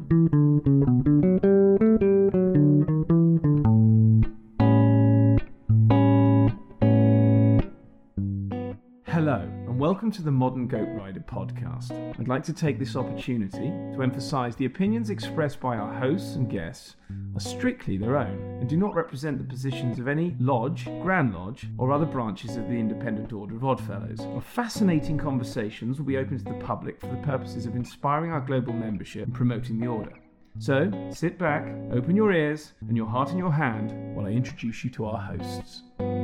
Hello, and welcome to the Modern Goat Rider podcast. I'd like to take this opportunity to emphasise the opinions expressed by our hosts and guests are strictly their own and do not represent the positions of any lodge, Grand Lodge, or other branches of the Independent Order of Oddfellows. Our fascinating conversations will be open to the public for the purposes of inspiring our global membership and promoting the order. So, sit back, open your ears and your heart in your hand while I introduce you to our hosts.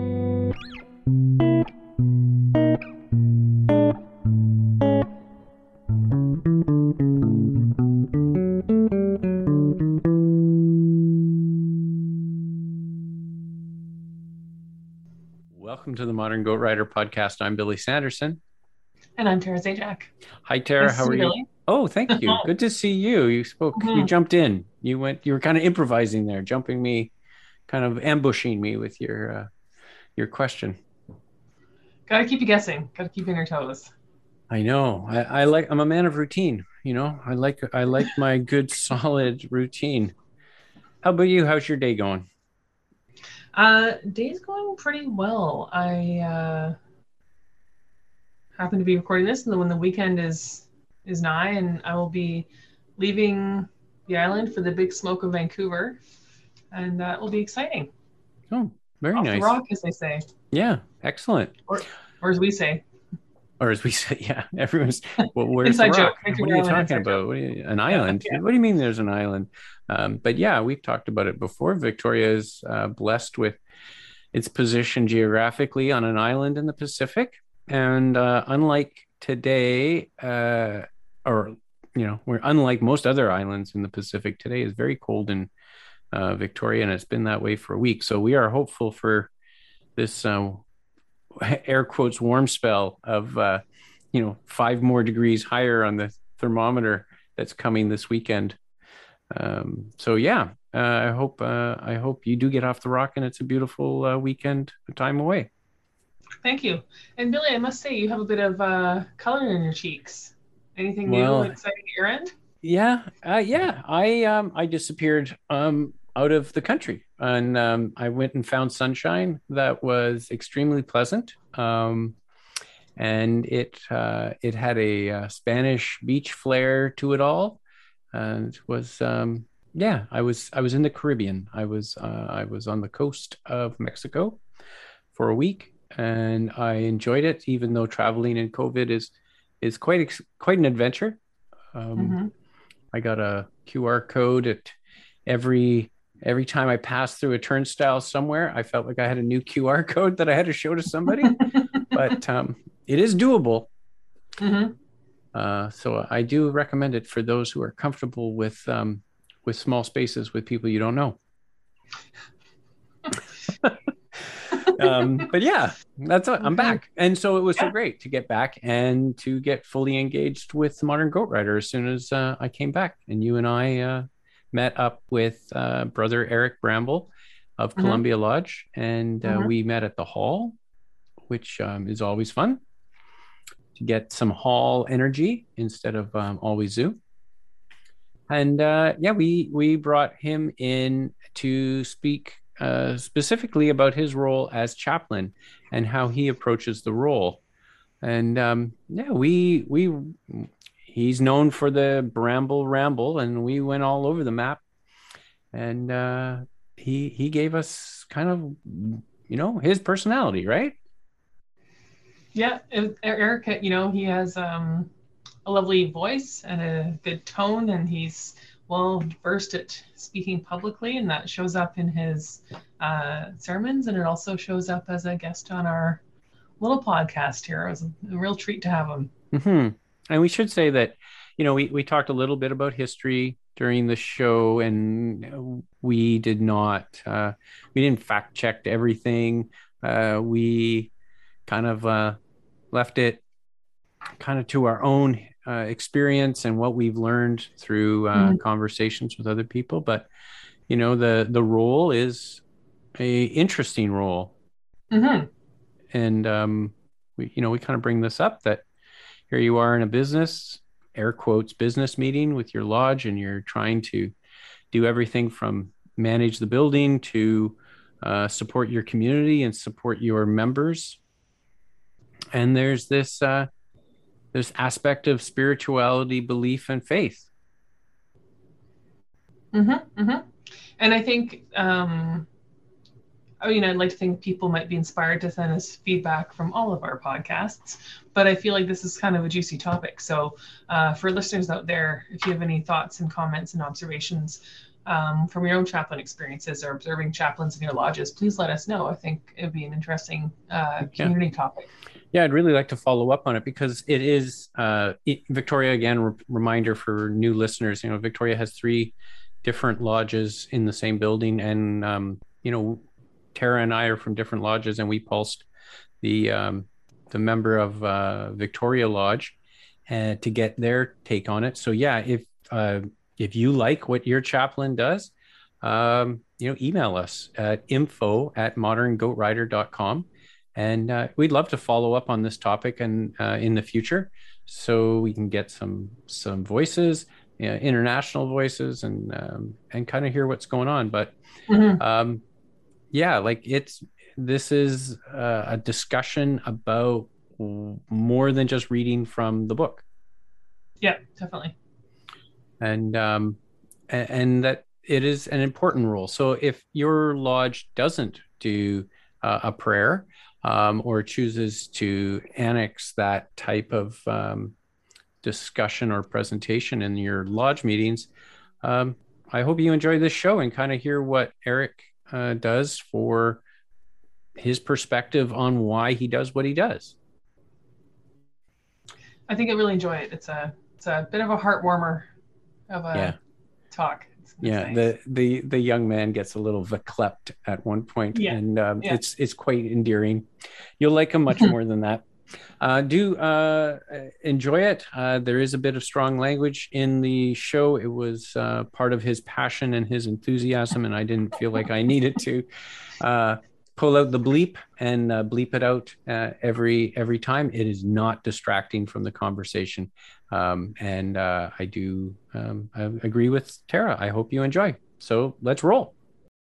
Welcome to the Modern Goat Rider podcast. I'm Billy Sanderson. And I'm Tara Zajac. Hi, Tara. Nice How are you? Billy. Oh, thank you. Good to see you. You spoke, you jumped in. You were kind of improvising there, jumping me, kind of ambushing me with your question. Gotta keep you guessing. Gotta keep you on your toes. I know. I'm a man of routine. You know, I like my good solid routine. How about you? How's your day going? Day's going pretty well. I happen to be recording this when the weekend is nigh, and I will be leaving the island for the big smoke of Vancouver, and that will be exciting. Oh, very Off nice. the rock, as they say. Yeah, excellent. Or as we say. Or as we say, yeah, everyone's, well, where's Inside the rock? joke. What are you talking about? An island? Yeah. What do you mean there's an island? But yeah, we've talked about it before. Victoria is blessed with its position geographically on an island in the Pacific. And unlike today, we're unlike most other islands in the Pacific, today is very cold in Victoria, and it's been that way for a week. So we are hopeful for this air quotes warm spell of 5 more degrees higher on the thermometer that's coming this weekend. So yeah, I hope you do get off the rock and it's a beautiful weekend time away. Thank you. And Billy, I must say you have a bit of color in your cheeks. Anything new and exciting at your end? Yeah. I disappeared out of the country, and I went and found sunshine that was extremely pleasant. And it had a Spanish beach flair to it all, and it was I was in the Caribbean. I was on the coast of Mexico for a week, and I enjoyed it, even though traveling in COVID is quite an adventure. I got a QR code at every time I passed through a turnstile somewhere. I felt like I had a new QR code that I had to show to somebody, but it is doable. So I do recommend it for those who are comfortable with small spaces with people you don't know. But yeah, that's it. I'm back. And so it was so great to get back and to get fully engaged with Modern Goat Rider as soon as I came back. And you and I met up with brother Eric Bramble of Columbia Lodge, and we met at the hall, which is always fun to get some hall energy instead of always zoo. And we brought him in to speak specifically about his role as chaplain and how he approaches the role. And he's known for the Bramble Ramble, and we went all over the map. And he gave us kind of, his personality, right? Yeah, Eric, he has a lovely voice and a good tone, and he's well versed at speaking publicly, and that shows up in his sermons, and it also shows up as a guest on our little podcast here. It was a real treat to have him. And we should say that, we talked a little bit about history during the show, and we didn't fact check everything. We kind of left it kind of to our own experience and what we've learned through conversations with other people. But, the role is a interesting role. And we kind of bring this up that here you are in a business air quotes business meeting with your lodge, and you're trying to do everything from manage the building to support your community and support your members. And there's this aspect of spirituality, belief, and faith. And I think, I'd like to think people might be inspired to send us feedback from all of our podcasts, but I feel like this is kind of a juicy topic. So for listeners out there, if you have any thoughts and comments and observations from your own chaplain experiences or observing chaplains in your lodges, please let us know. I think it would be an interesting community topic. Yeah, I'd really like to follow up on it because it is, Victoria, again, reminder for new listeners, Victoria has 3 different lodges in the same building. And, Tara and I are from different lodges, and we pulsed the member of Victoria Lodge to get their take on it. So yeah, if you like what your chaplain does, email us at info@moderngoatrider.com. And we'd love to follow up on this topic and in the future, so we can get some voices, international voices, and kind of hear what's going on. But this is a discussion about more than just reading from the book. Yeah, definitely. And that it is an important rule. So if your lodge doesn't do a prayer, or chooses to annex that type of discussion or presentation in your lodge meetings, I hope you enjoy this show and kind of hear what Eric does for his perspective on why he does what he does. I think I really enjoy it. It's a bit of a heart warmer of a talk. Nice. The young man gets a little verklempt at one point, and it's quite endearing. You'll like him much more than that. Do enjoy it. There is a bit of strong language in the show. It was part of his passion and his enthusiasm, and I didn't feel like I needed to pull out the bleep and bleep it out every time. It is not distracting from the conversation. And I do I agree with Tara. I hope you enjoy. So let's roll.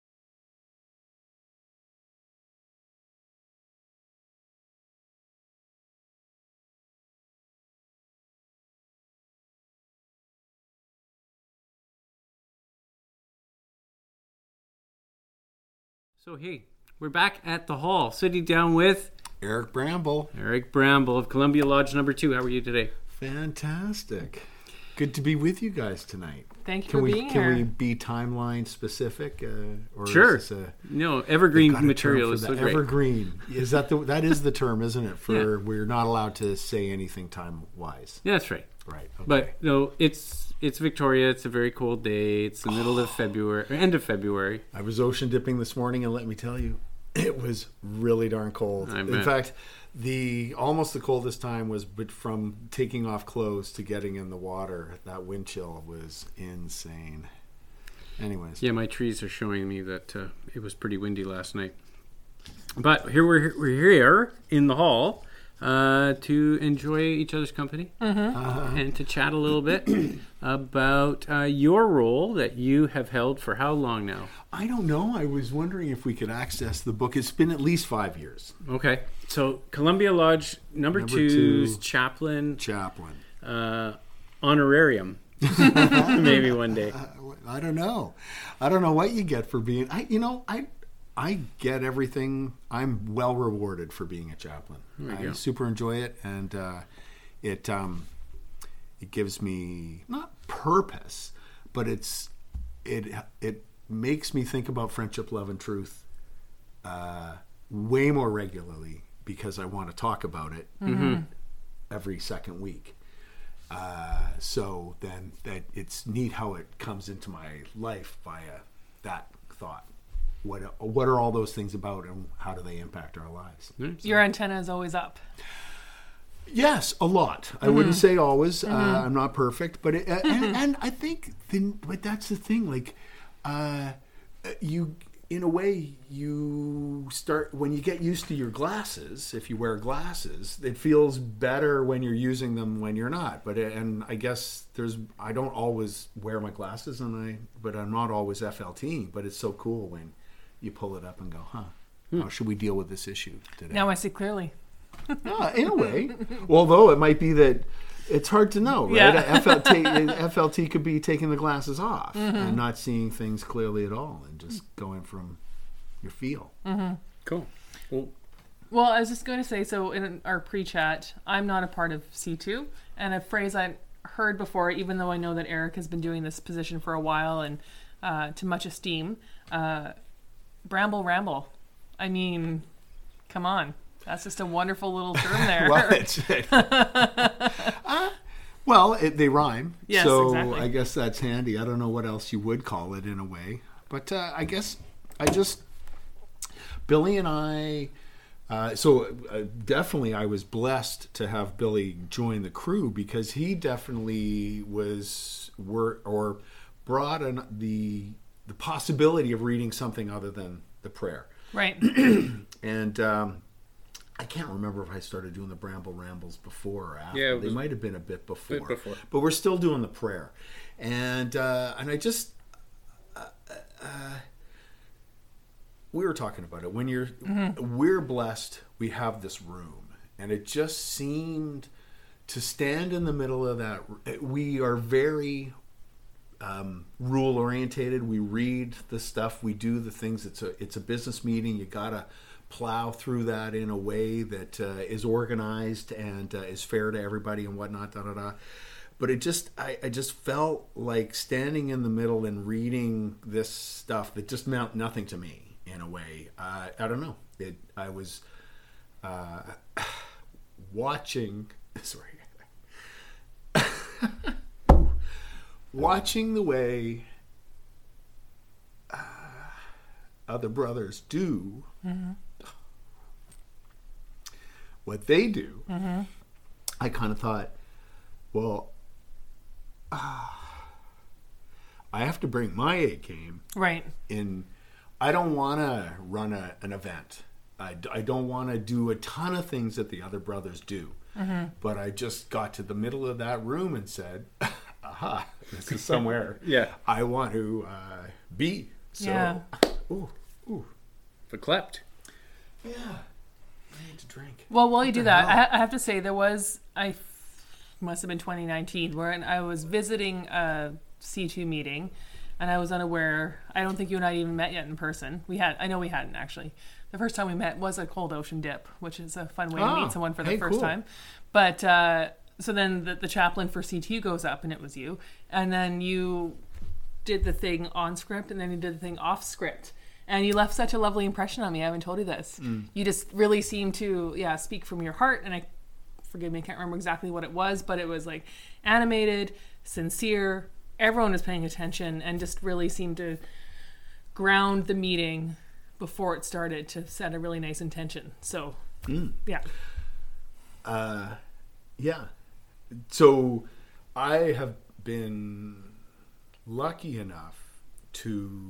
So hey, we're back at the hall, sitting down with Eric Bramble. Eric Bramble of Columbia Lodge number 2. How are you today? Fantastic. Good to be with you guys tonight. Thank you for being here. Can we be timeline specific? Or sure. Is this evergreen material is so great. Evergreen. Is that the term, isn't it? For we're not allowed to say anything time-wise. Yeah, that's right. Right. Okay. But no, it's Victoria. It's a very cold day. It's the middle of February, end of February. I was ocean dipping this morning, and let me tell you, it was really darn cold. In fact, almost the coldest time was from taking off clothes to getting in the water. That wind chill was insane. Anyways. Yeah, my trees are showing me that it was pretty windy last night. But here we're here in the hall to enjoy each other's company and to chat a little bit about your role that you have held for how long now? I don't know. I was wondering if we could access the book. It's been at least 5 years. Okay. So Columbia Lodge number 2's chaplain. Honorarium. Maybe one day. I don't know. I don't know what you get for being... I get everything. I'm well rewarded for being a chaplain. I super enjoy it, and it gives me not purpose, but it makes me think about friendship, love, and truth way more regularly because I want to talk about it every second week. So then that it's neat how it comes into my life via that thought. What are all those things about, and how do they impact our lives? Your antenna is always up. Yes, a lot. I wouldn't say always. I'm not perfect, but and I think but that's the thing. Like, in a way, you start, when you get used to your glasses, if you wear glasses, it feels better when you're using them when you're not. And I guess I don't always wear my glasses, but I'm not always FLT, but it's so cool when you pull it up and go, how should we deal with this issue today? Now I see clearly. In a way. Although it might be that it's hard to know, right? Yeah. FLT could be taking the glasses off and not seeing things clearly at all and just going from your feel. Cool. Well, I was just going to say, so in our pre-chat, I'm not a part of C2, and a phrase I heard before, even though I know that Eric has been doing this position for a while and to much esteem, bramble ramble. I mean, come on. That's just a wonderful little term there. They rhyme. Yes, so exactly. I guess that's handy. I don't know what else you would call it in a way. But I guess Billy and I, definitely I was blessed to have Billy join the crew because he definitely brought the possibility of reading something other than the prayer. Right. And I can't remember if I started doing the Bramble Rambles before or after. Yeah, they might have been a bit before. before. But we're still doing the prayer. And I just... we were talking about it. When we're blessed, we have this room. And it just seemed to stand in the middle of that. We are very... rule orientated. We read the stuff, we do the things. It's a business meeting. You gotta plow through that in a way that is organized and is fair to everybody and whatnot. But I just felt like standing in the middle and reading this stuff that just meant nothing to me in a way. I don't know. I was watching. Sorry. Watching the way other brothers do what they do, I kind of thought, well, I have to bring my A game. Right. I don't want to run an event. I don't want to do a ton of things that the other brothers do. But I just got to the middle of that room and said, aha, this is somewhere I want to be. So, ooh. Verklept. Yeah. I need to drink. Well, while you do that, I have to say must have been 2019, where I was visiting a C2 meeting, and I was unaware. I don't think you and I even met yet in person. I know we hadn't actually. The first time we met was a Cold Ocean Dip, which is a fun way to meet someone for the first time. But so then the chaplain for C2 goes up, and it was you, and then you did the thing on script, and then you did the thing off script. And you left such a lovely impression on me. I haven't told you this. You just really seemed to, speak from your heart. And forgive me, I can't remember exactly what it was, but it was like animated, sincere. Everyone was paying attention and just really seemed to ground the meeting before it started to set a really nice intention. So, yeah. Yeah. So I have been lucky enough to...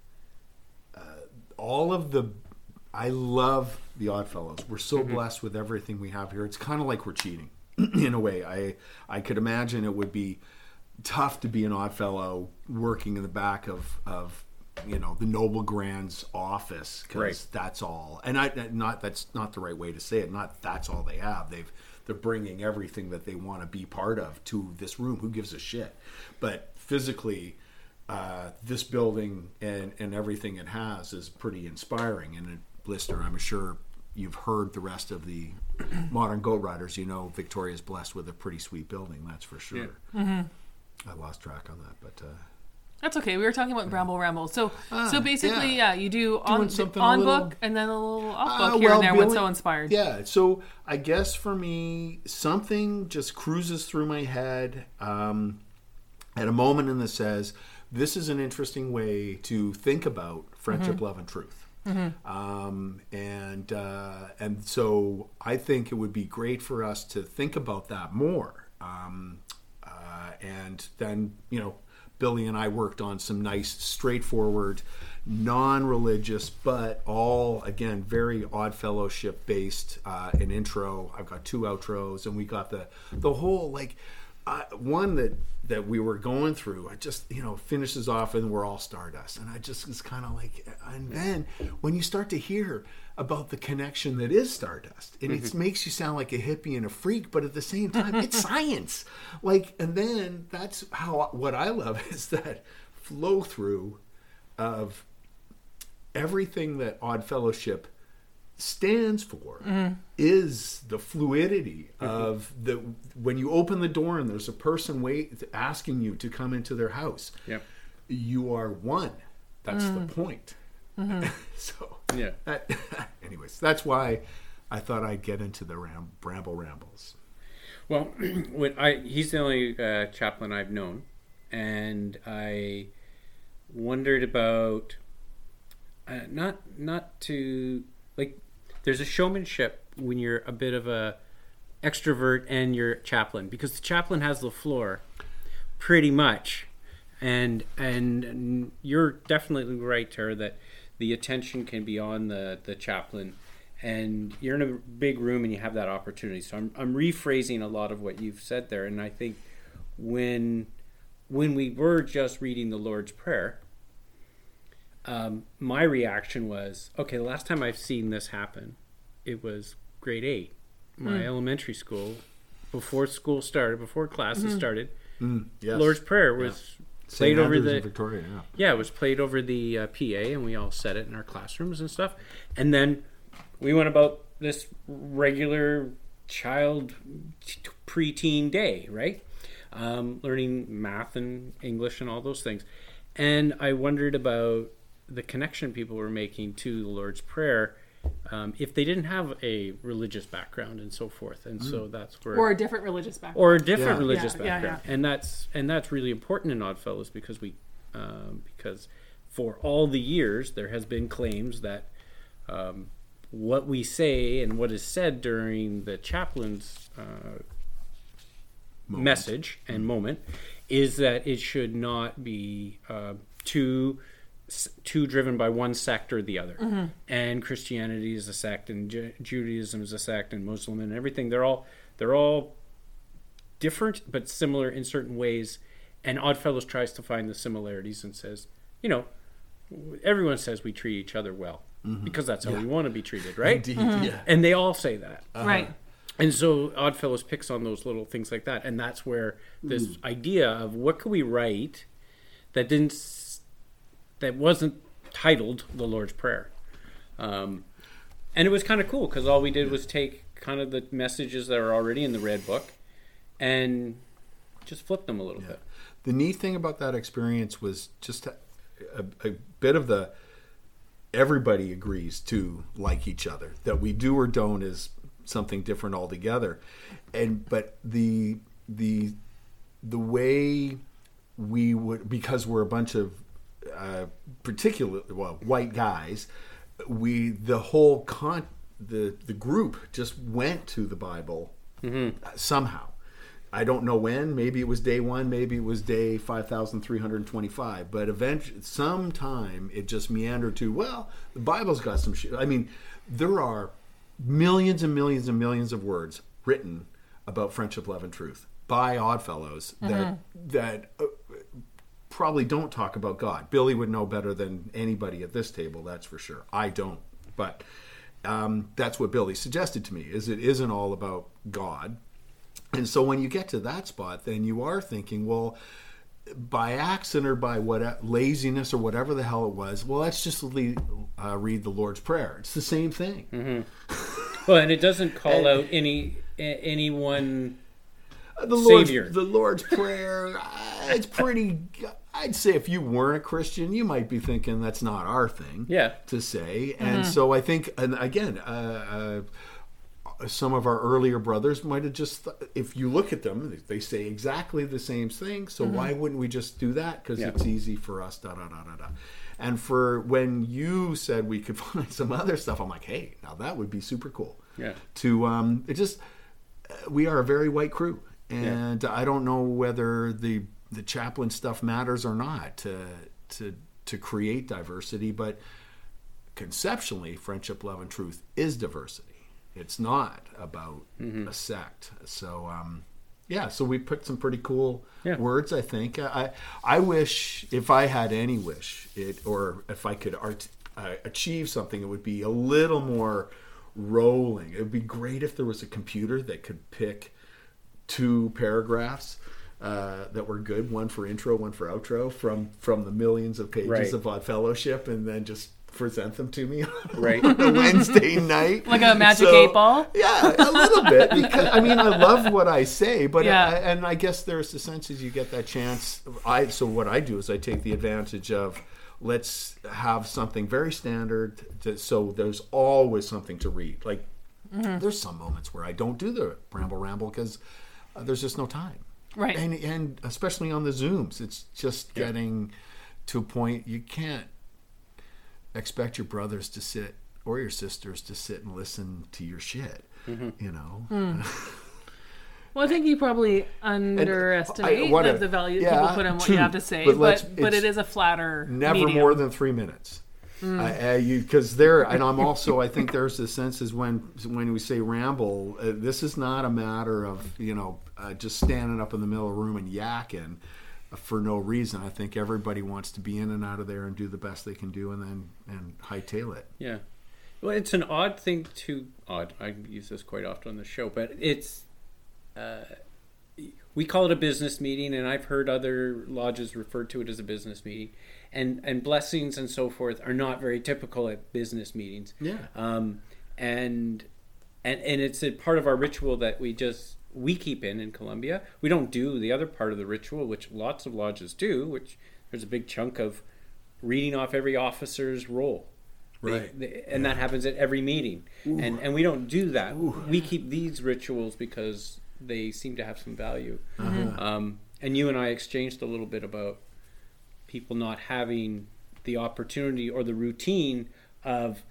I love the Oddfellows. We're so blessed with everything we have here. It's kind of like we're cheating in a way. I could imagine it would be tough to be an Oddfellow working in the back of the Noble Grand's office, because that's all. And that's not the right way to say it. Not that's all they have. They're bringing everything that they want to be part of to this room. Who gives a shit? But physically, this building and everything it has is pretty inspiring. And Blister, I'm sure you've heard the rest of the modern Goat Riders. Victoria's blessed with a pretty sweet building, that's for sure. Yeah. I lost track on that, but that's okay. We were talking about Bramble Ramble. So basically, you do on book and then a little off book here and there. What's so inspired? Yeah. So I guess for me, something just cruises through my head at a moment and that says, this is an interesting way to think about friendship, love, and truth. And so I think it would be great for us to think about that more. And then, Billy and I worked on some nice, straightforward, non-religious, but all, again, very Odd Fellowship based, an intro. I've got 2 outros, and we got the whole, like, one that we were going through, I just, finishes off and we're all Stardust. And I just was kind of like, and then when you start to hear about the connection that is Stardust, and it makes you sound like a hippie and a freak, but at the same time, it's science. Like, and then that's what I love is that flow through of everything that Odd Fellowship stands for is the fluidity of when you open the door and there's a person asking you to come into their house. Yep. You are one. That's the point. So yeah. Anyways, that's why I thought I'd get into the Bramble Rambles. Well, he's the only chaplain I've known, and I wondered about not to like. There's a showmanship when you're a bit of a extrovert and you're chaplain, because the chaplain has the floor pretty much, and you're definitely right, Tara, that the attention can be on the chaplain, and you're in a big room and you have that opportunity. So I'm rephrasing a lot of what you've said there, and I think when we were just reading the Lord's Prayer, my reaction was, okay, the last time I've seen this happen, it was grade 8, my elementary school, before classes started. Yes. Lord's Prayer was played over the Victoria. it was played over the PA, and we all said it in our classrooms and stuff. And then we went about this regular child preteen day, right? Learning math and English and all those things. And I wondered about the connection people were making to the Lord's Prayer if they didn't have a religious background and so forth. And so that's where... Or a different religious background. Or a different religious Yeah. background. And that's really important in Oddfellows, because because for all the years there has been claims that what we say and what is said during the chaplain's message and moment is that it should not be too driven by one sect or the other. And Christianity is a sect, and Judaism is a sect, and Muslim and everything. They're all different but similar in certain ways. And Oddfellows tries to find the similarities and says, everyone says we treat each other well because that's how we want to be treated, right? Indeed, yeah. And they all say that. Right. And so Oddfellows picks on those little things like that. And that's where this idea of what could we write that wasn't titled the Lord's Prayer. And it was kind of cool, because all we did was take kind of the messages that are already in the Red Book and just flip them a little bit. The neat thing about that experience was just a bit of the everybody agrees to like each other. That we do or don't is something different altogether. But the way we would, because we're a bunch of white guys, the group just went to the Bible somehow. I don't know when. Maybe it was day 1, maybe it was day 5,325. But eventually, sometime it just meandered to, well, the Bible's got some shit. I mean, there are millions and millions and millions of words written about friendship, love, and truth by Oddfellows that probably don't talk about God. Billy would know better than anybody at this table, that's for sure. I don't. But that's what Billy suggested to me, is it isn't all about God. And so when you get to that spot, then you are thinking, well, by accident or by laziness or whatever the hell it was, well, let's just read the Lord's Prayer. It's the same thing. Well, and it doesn't call out anyone Savior. The Lord's Prayer, it's pretty... I'd say if you weren't a Christian, you might be thinking that's not our thing to say. And so I think, and again... some of our earlier brothers might have just, if you look at them, they say exactly the same thing. So why wouldn't we just do that? Because it's easy for us, And for when you said we could find some other stuff, I'm like, hey, now that would be super cool. Yeah. We are a very white crew. And I don't know whether the the chaplain stuff matters or not to create diversity, but conceptually, Friendship, Love, and Truth is diversity. It's not about a sect. So, so we put some pretty cool words, I think. I wish, if I had any wish, or if I could achieve something, it would be a little more rolling. It would be great if there was a computer that could pick 2 paragraphs that were good, one for intro, one for outro, from the millions of pages of Odd Fellowship, and then just present them to me on a Wednesday night. Like a Magic 8 Ball? Yeah, a little bit. Because, I mean, I love what I say, but and I guess there's the sense as you get that chance. So what I do is I take the advantage of, let's have something very standard, so there's always something to read. Like, there's some moments where I don't do the ramble because there's just no time. Right. And especially on the Zooms, it's just getting to a point you can't expect your brothers to sit or your sisters to sit and listen to your shit, you know. Well, I think you probably underestimate the value people put in what you have to say, but it is a flatter never medium. More than 3 minutes. Because and I'm also, I think there's a sense is when we say ramble, this is not a matter of just standing up in the middle of the room and yakking for no reason. I think everybody wants to be in and out of there and do the best they can do, and hightail it. Yeah. Well, it's an odd thing I use this quite often on the show, but it's we call it a business meeting, and I've heard other lodges refer to it as a business meeting, and blessings and so forth are not very typical at business meetings. Yeah. And it's a part of our ritual that we keep in Columbia. We don't do the other part of the ritual, which lots of lodges do, which there's a big chunk of reading off every officer's roll. Right. And that happens at every meeting. And we don't do that. We keep these rituals because they seem to have some value. And you and I exchanged a little bit about people not having the opportunity or the routine of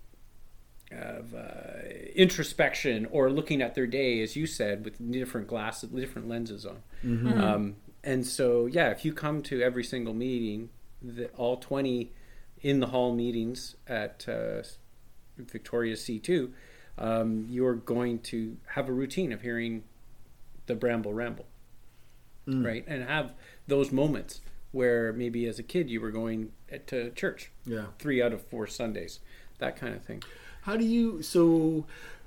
introspection or looking at their day, as you said, with different glasses, different lenses on. And so, if you come to every single meeting, all 20 in the hall meetings at Victoria C2, you're going to have a routine of hearing the Bramble Ramble, right? And have those moments where maybe as a kid you were going to church 3 out of 4 Sundays, that kind of thing. How do you? So,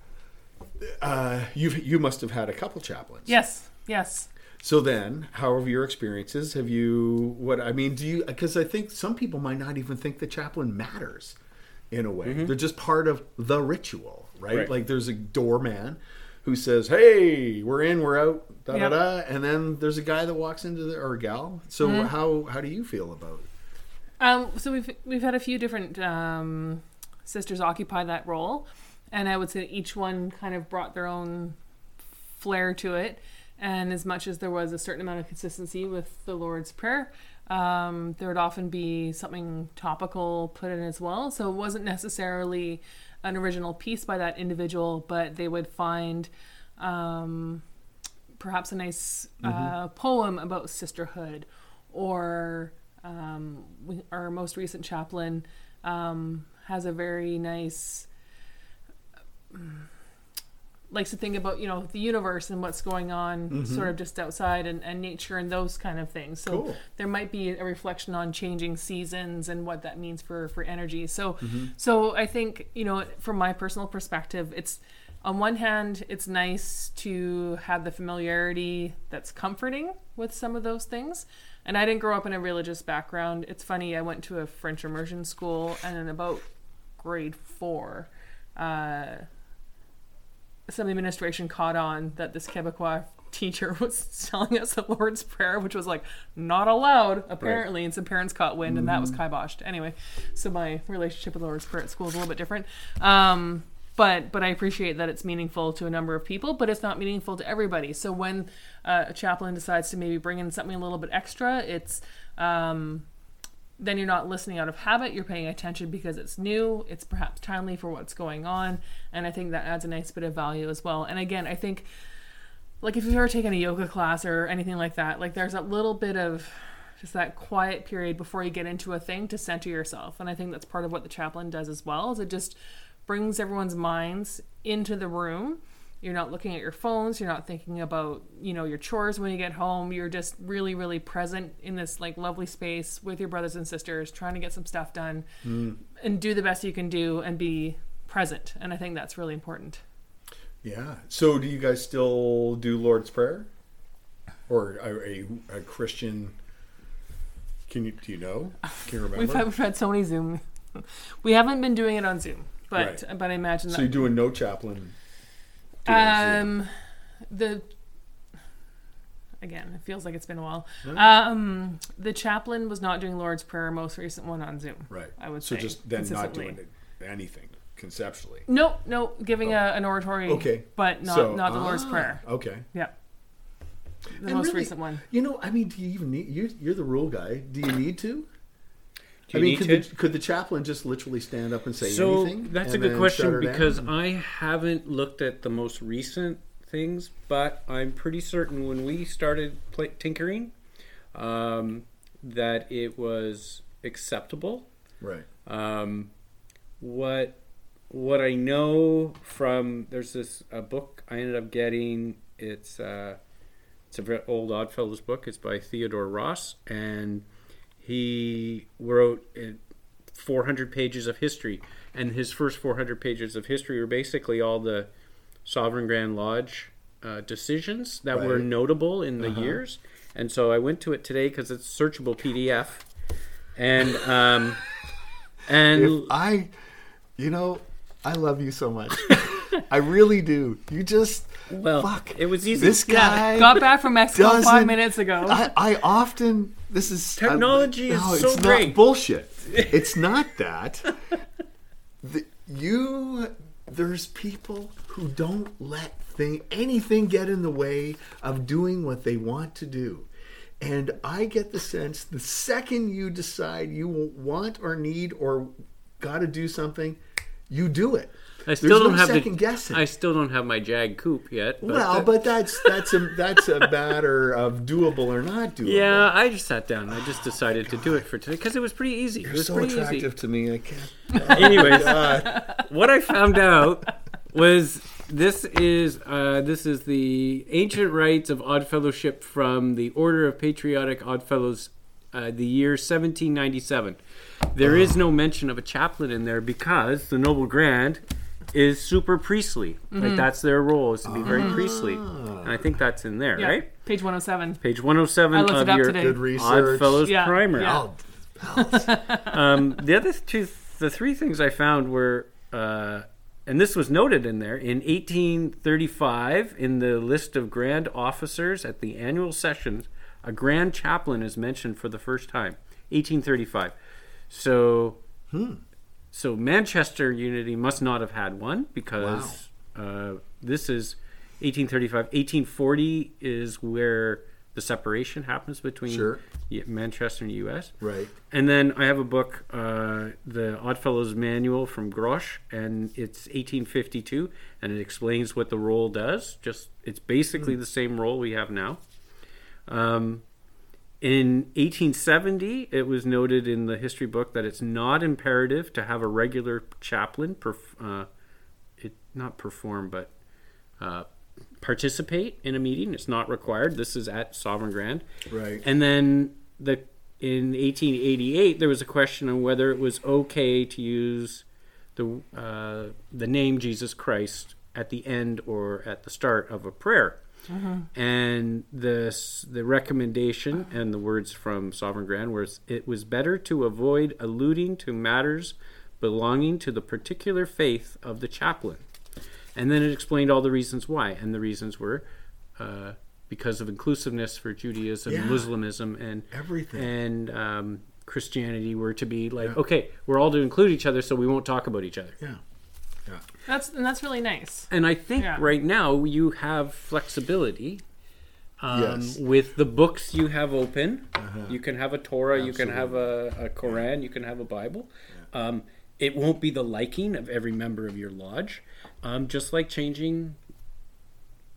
you must have had a couple chaplains. Yes. So then, how have your experiences? Have you? Do you? Because I think some people might not even think the chaplain matters, in a way. They're just part of the ritual, right? Like there's a doorman who says, "Hey, we're in, we're out, da da da," and then there's a guy that walks into or a gal. So how do you feel about it? So we've had a few different sisters occupy that role, and I would say each one kind of brought their own flair to it. And as much as there was a certain amount of consistency with the Lord's Prayer, there would often be something topical put in as well. So it wasn't necessarily an original piece by that individual, but they would find perhaps a nice poem about sisterhood, or our most recent chaplain has a very nice, likes to think about, the universe and what's going on sort of just outside and nature and those kind of things. So there might be a reflection on changing seasons and what that means for energy. So I think, from my personal perspective, it's, on one hand, it's nice to have the familiarity that's comforting with some of those things. And I didn't grow up in a religious background. It's funny, I went to a French immersion school, and in about grade 4, some of the administration caught on that this Quebecois teacher was telling us the Lord's Prayer, which was not allowed apparently, and some parents caught wind, and that was kiboshed. Anyway, so my relationship with the Lord's Prayer at school is a little bit different. But I appreciate that it's meaningful to a number of people, but it's not meaningful to everybody. So when a chaplain decides to maybe bring in something a little bit extra, it's then you're not listening out of habit. You're paying attention because it's new. It's perhaps timely for what's going on. And I think that adds a nice bit of value as well. And again, I think like if you've ever taken a yoga class or anything like that, like there's a little bit of just that quiet period before you get into a thing to center yourself. And I think that's part of what the chaplain does as well, is it just brings everyone's minds into the room. You're not looking at your phones. You're not thinking about, your chores when you get home. You're just really, really present in this like lovely space with your brothers and sisters, trying to get some stuff done and do the best you can do and be present. And I think that's really important. Yeah. So do you guys still do Lord's Prayer? Or a Christian... Do you know? Can you remember? We've had so many Zoom. We haven't been doing it on Zoom, but I imagine that. So you're doing no chaplain? Again, it feels like it's been a while. The chaplain was not doing Lord's Prayer, most recent one on Zoom. Right. I would say. So just then not doing anything conceptually. No, giving an oratory. Okay. But not the Lord's Prayer. Okay. Yeah. The most recent one. Do you even need? You're the rule guy. Do you need to? Could the chaplain just literally stand up and say anything? So that's a good question, because I haven't looked at the most recent things, but I'm pretty certain when we started tinkering, that it was acceptable. Right. What I know from, there's this book I ended up getting. It's a very old Oddfellows book. It's by Theodore Ross, and he wrote 400 pages of history, and his first 400 pages of history were basically all the Sovereign Grand Lodge decisions that were notable in the years. And so I went to it today because it's a searchable PDF, and I love you so much. I really do. You just it was easy. This guy got back from Mexico 5 minutes ago. I often technology is so it's great. Not bullshit. It's not that. There's people who don't let anything get in the way of doing what they want to do. And I get the sense the second you decide you want or need or got to do something, you do it. I still don't have second guessing. I still don't have my Jag coupe yet. But that's a matter of doable or not doable. Yeah, I just sat down. I just decided to do it for today because it was pretty easy. You're it was so pretty attractive easy. to me. I can't. Anyways, what I found out was this is the ancient rites of Oddfellowship from the Order of Patriotic Oddfellows, the year 1797. There is no mention of a chaplain in there because the Noble Grand is super priestly. Like that's their role, is to be very priestly. And I think that's in there, right? Page 107. Page 107 of your good research. Oddfellows primer. Yeah. The three things I found were, and this was noted in there, in 1835, in the list of grand officers at the annual sessions, a grand chaplain is mentioned for the first time. 1835. So Manchester Unity must not have had one because this is 1835. 1840 is where the separation happens between Manchester and the U.S. Right. And then I have a book, the Oddfellows Manual from Grosch, and it's 1852, and it explains what the role does. It's basically the same role we have now. In 1870, it was noted in the history book that it's not imperative to have a regular chaplain participate in a meeting. It's not required. This is at Sovereign Grand. Right. And then in 1888, there was a question on whether it was okay to use the name Jesus Christ at the end or at the start of a prayer. And the recommendation and the words from Sovereign Grand were, it was better to avoid alluding to matters belonging to the particular faith of the chaplain. And then it explained all the reasons why. And the reasons were because of inclusiveness for Judaism, Muslimism, and everything. And Christianity were to be like, okay, we're all to include each other, so we won't talk about each other. Yeah. That's really nice. And I think right now you have flexibility with the books you have open. You can have a Torah, you can have a Quran, you can have a Bible. It won't be the liking of every member of your lodge. Just like changing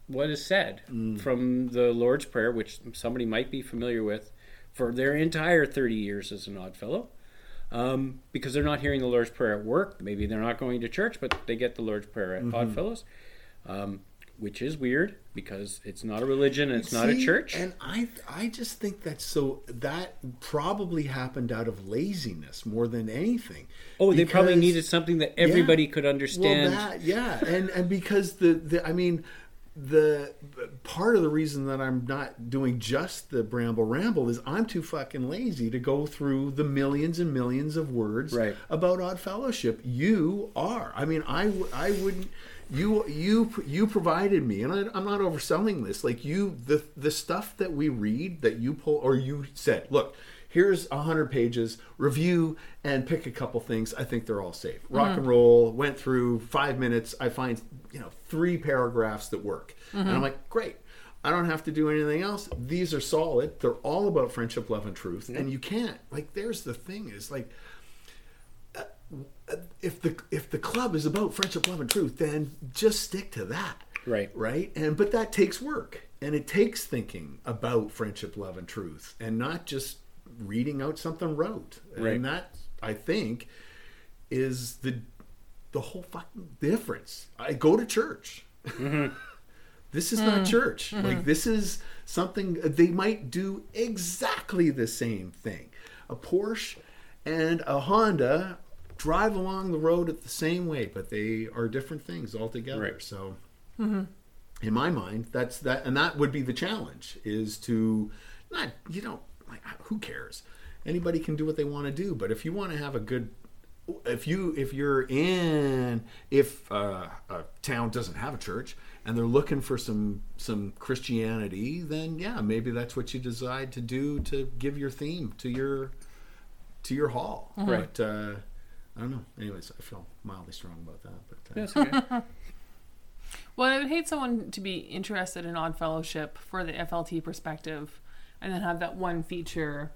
what is said from the Lord's Prayer, which somebody might be familiar with for their entire 30 years as an Oddfellow. Because they're not hearing the Lord's Prayer at work. Maybe they're not going to church, but they get the Lord's Prayer at Oddfellows, which is weird because it's not a religion and it's not a church. And I just think that probably happened out of laziness more than anything. Oh, they probably needed something that everybody could understand. Well, and because the part of the reason that I'm not doing just the Bramble Ramble is I'm too fucking lazy to go through the millions and millions of words about Odd Fellowship. You are. I mean, I wouldn't. You provided me, and I'm not overselling this. Like the stuff that we read that you pull, or you said, look, here's 100 pages, review and pick a couple things. I think they're all safe. Rock and roll, went through 5 minutes. I find 3 paragraphs that work, and I'm like, great. I don't have to do anything else. These are solid. They're all about friendship, love, and truth. And you can't, like, there's the thing is like, if the club is about friendship, love, and truth, then just stick to that. Right. But that takes work, and it takes thinking about friendship, love, and truth, and not just reading out something rote. And that, I think, is the whole fucking difference. I go to church. This is not church. Like, this is something they might do exactly the same thing. A Porsche and a Honda drive along the road at the same way, but they are different things altogether. So in my mind, that's that, and that would be the challenge, is to not, who cares? Anybody can do what they want to do, but if you want to have a good, if a town doesn't have a church and they're looking for some Christianity, then yeah, maybe that's what you decide to do to give your theme to your hall. But I don't know. Anyways, I feel mildly strong about that. But that's okay. Well, I would hate someone to be interested in Odd Fellowship for the FLT perspective, and then have that one feature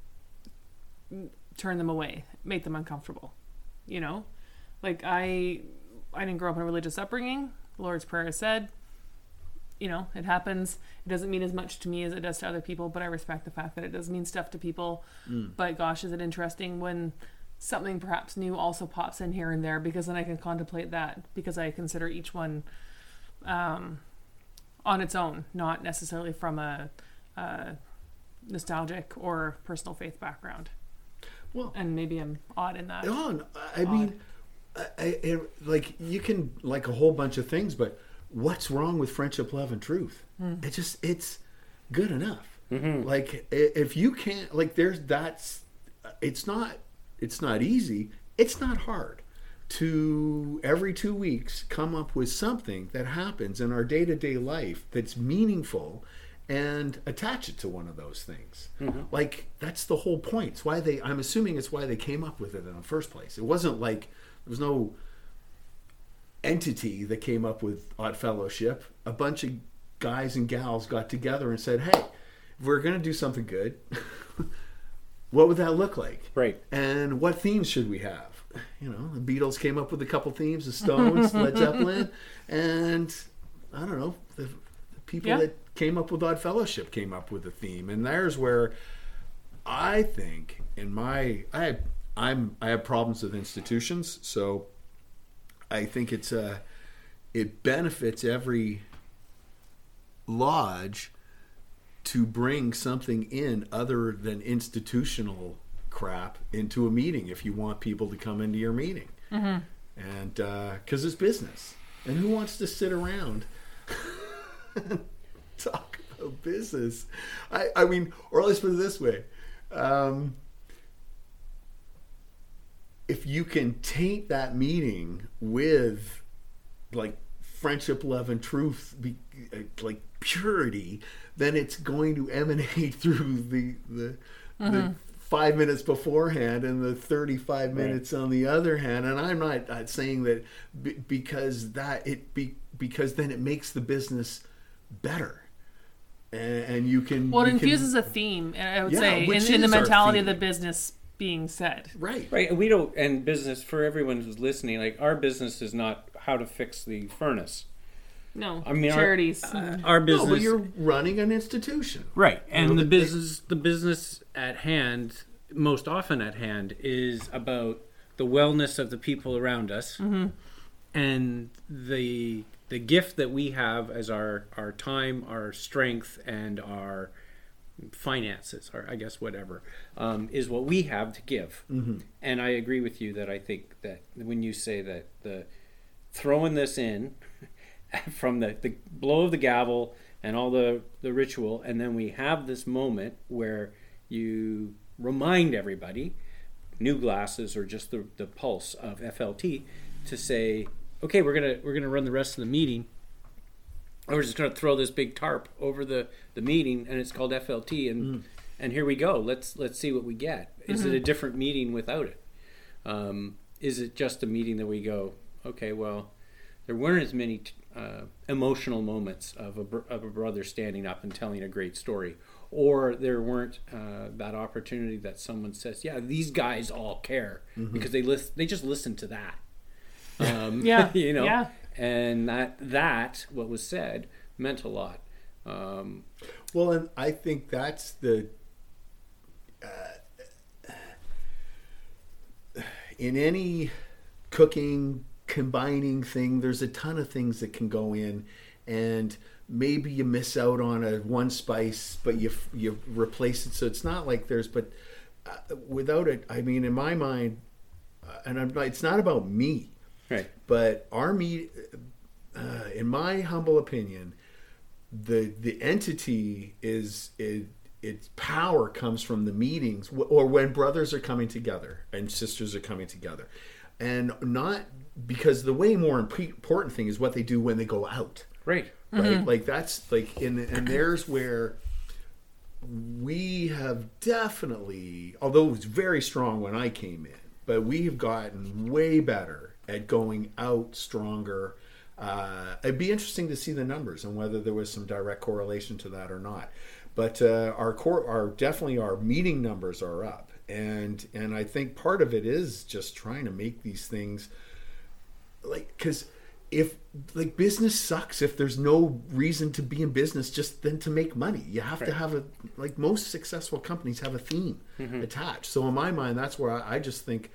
turn them away, make them uncomfortable. Like I didn't grow up in a religious upbringing. The Lord's Prayer is said. It happens. It doesn't mean as much to me as it does to other people, but I respect the fact that it does mean stuff to people. But gosh, is it interesting when something perhaps new also pops in here and there, because then I can contemplate that, because I consider each one on its own, not necessarily from a nostalgic or personal faith background. Well, and maybe I'm odd in that. I mean, like, you can like a whole bunch of things, but what's wrong with friendship, love, and truth? It's good enough. Like, if you can't, like, it's not easy. It's not hard to every 2 weeks come up with something that happens in our day-to-day life that's meaningful and attach it to one of those things. Like, that's the whole point. It's why I'm assuming it's why they came up with it in the first place. It wasn't like there was no entity that came up with Odd Fellowship. A bunch of guys and gals got together and said, hey, if we're going to do something good, what would that look like? Right. And what themes should we have? The Beatles came up with a couple themes, the Stones, Led Zeppelin, and I don't know, the people that came up with Odd Fellowship came up with a theme. And there's where I think I have problems with institutions, so I think it benefits every lodge to bring something in other than institutional crap into a meeting if you want people to come into your meeting. And because it's business, and who wants to sit around and talk about business? I mean, or let's put it this way, if you can taint that meeting with like friendship, love, and truth, like purity, then it's going to emanate through the 5 minutes beforehand and the 35 minutes on the other hand. And I'm not saying that because then it makes the business better, and you can. Well, it infuses a theme, I would say, in the mentality of the business being said. Right. And we don't. And business, for everyone who's listening, like, our business is not how to fix the furnace. No, I mean, charities. Our business, No, but you're running an institution. right? And the business at hand, most often at hand, is about the wellness of the people around us, and the gift that we have as our time, our strength, and our finances, or I guess whatever, is what we have to give. And I agree with you that I think that when you say that the throwing this in from the blow of the gavel and all the ritual, and then we have this moment where you remind everybody, new glasses or just the pulse of FLT, to say, okay, we're gonna run the rest of the meeting. We're just going to throw this big tarp over the meeting, and it's called FLT, and here we go. Let's see what we get. Is it a different meeting without it? Is it just a meeting that we go, okay, well, there weren't as many emotional moments of a brother standing up and telling a great story, or there weren't that opportunity that someone says, yeah, these guys all care, because they just listen to that. Yeah. You know. Yeah. And that what was said meant a lot. Well, and I think that's the in any cooking, combining thing, there's a ton of things that can go in, and maybe you miss out on one spice, but you replace it. So it's not like but without it, I mean, in my mind, it's not about me. Right. But our meat, in my humble opinion, the entity is its power comes from the meetings, or when brothers are coming together and sisters are coming together, and not because the way more important thing is what they do when they go out. Right. Right. Like that's like and there's where we have definitely, although it was very strong when I came in, but we have gotten way better at going out stronger. It'd be interesting to see the numbers and whether there was some direct correlation to that or not. But our meeting numbers are up, and I think part of it is just trying to make these things because if business sucks if there's no reason to be in business just then to make money. You have to have most successful companies have a theme attached. So in my mind, that's where I just think,